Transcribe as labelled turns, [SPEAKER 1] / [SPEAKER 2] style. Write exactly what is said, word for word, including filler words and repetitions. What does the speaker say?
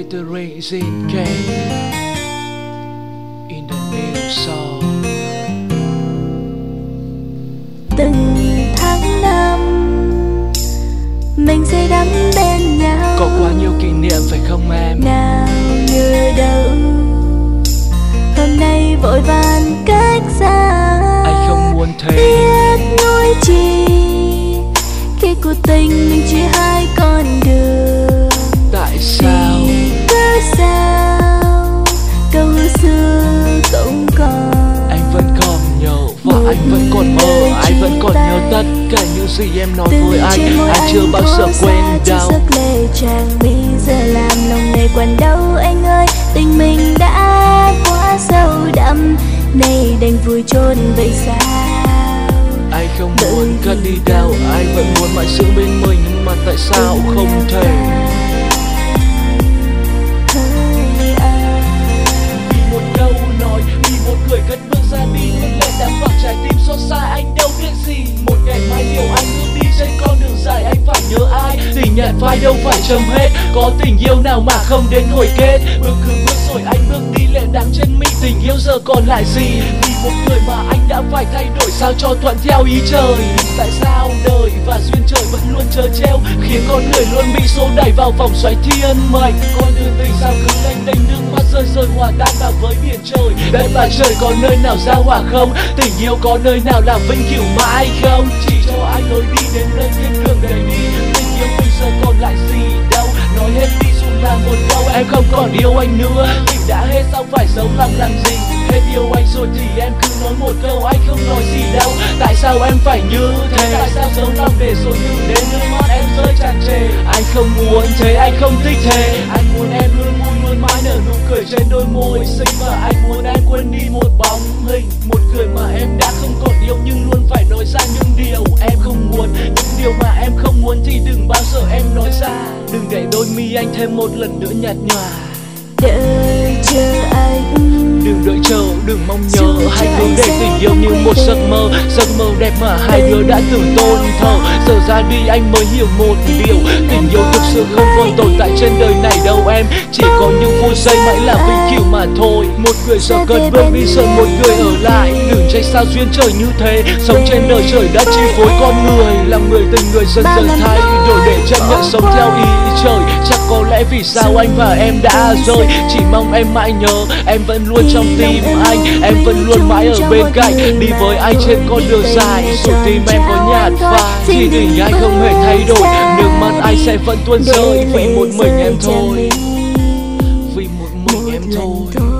[SPEAKER 1] featuring Jin K in the new song.
[SPEAKER 2] Từng tháng năm mình say đắm bên nhau,
[SPEAKER 1] Có quá nhiều kỷ niệm phải không em?
[SPEAKER 2] nào như đâu hôm nay vội vàng cách xa.
[SPEAKER 1] Anh không muốn thế.
[SPEAKER 2] Biết nói chi khi cuộc tình mình chỉ hai con đường.
[SPEAKER 1] Tại sao?
[SPEAKER 2] Vì cớ sao câu xưa cũng còn.
[SPEAKER 1] Anh vẫn còn nhớ và
[SPEAKER 2] Một
[SPEAKER 1] anh vẫn còn mơ.
[SPEAKER 2] lời
[SPEAKER 1] Anh vẫn còn
[SPEAKER 2] chia
[SPEAKER 1] nhớ
[SPEAKER 2] tay.
[SPEAKER 1] tất cả những gì em nói
[SPEAKER 2] Từ
[SPEAKER 1] với anh.
[SPEAKER 2] trên môi
[SPEAKER 1] Anh chưa bao giờ
[SPEAKER 2] thoa
[SPEAKER 1] quên
[SPEAKER 2] xa trên
[SPEAKER 1] đâu.
[SPEAKER 2] sắc lệ chàng bây giờ làm lòng này còn đâu anh ơi. Tình mình đã quá sâu đậm, nay đành vùi chôn vậy sao?
[SPEAKER 1] Anh không muốn cất đi đâu. Anh vẫn muốn mãi giữ bên mình, nhưng mà tại sao không thể? Vì một câu nói, vì một người cất bước ra đi, nhưng lại đắm vào trái tim xót xa. Anh đâu biết gì. Một ngày mai điều anh bước đi trên con đường dài, anh phải nhớ ai. Tình nhận phai đâu phải chấm hết. Có tình yêu nào mà không đến hồi kết. Bước cứ bước rồi anh bước đi, lệ đắng trên mi. Tình yêu giờ còn lại gì? Vì một người mà anh đã phải thay đổi, sao cho thuận theo ý trời. Tại sao đời và duyên trời vẫn luôn trơ treo, khiến con người luôn bị xô đẩy vào vòng xoáy thiên mệnh. Con đường tình sao cứ lênh đênh, nước mắt rơi rơi hòa tan vào với biển trời. Đất và trời có nơi nào giao hòa không? Tình yêu có nơi nào là vĩnh cửu mãi không? Chỉ cho anh lối đi đến nơi thiên đường đầy đi. Tình yêu mình giờ còn lại gì đâu. Nói hết đi dù là một câu, em không còn yêu anh nữa. Tình đã hết sao phải giấu lòng làm gì? Hết yêu anh rồi thì em cứ nói một câu, anh không nói gì đâu. Tại sao em phải như thế? Tại sao giấu lòng để rồi đừng đến nước mắt em rơi tràn trề? Anh không muốn thế, anh không thích thế. Anh muốn em luôn vui luôn mãi nở nụ cười trên đôi môi xinh. Và anh muốn em quên đi một bóng hình, một người mà em đã không còn yêu, nhưng luôn phải nói ra những điều em không muốn. Những điều mà em không muốn thì đừng bao giờ em nói ra. Đừng để đôi mi anh thêm một lần nữa nhạt nhòa.
[SPEAKER 2] Đợi chờ anh,
[SPEAKER 1] Đừng đợi chờ, đừng mong nhớ. Hãy cứ để tình yêu như một giấc mơ. Giấc mơ đẹp mà hai đứa đã từng tôn thờ. Giờ ra đi anh mới hiểu một điều. Tình yêu thực sự không còn tồn tại trên đời này đâu em. Chỉ có những phút giây mãi là vĩnh cửu mà thôi. Một người giờ cần bước đi rồi một người ở lại. Đừng trách sao duyên trời như thế. Sống trên đời trời đã chi phối con người. Làm người tình người dần dần thay đổi để chấp nhận sống theo ý trời. Chắc có lẽ vì sao anh và em đã rơi. Chỉ mong em mãi nhớ, em vẫn luôn trong tim anh. Em vẫn luôn mãi ở bên cạnh, đi với anh trên con đường dài. Dù tim em có nhạt phai thì tình anh không hề thay đổi. Nước mắt anh sẽ vẫn tuôn rơi vì một mình em thôi. Vì một mình em thôi.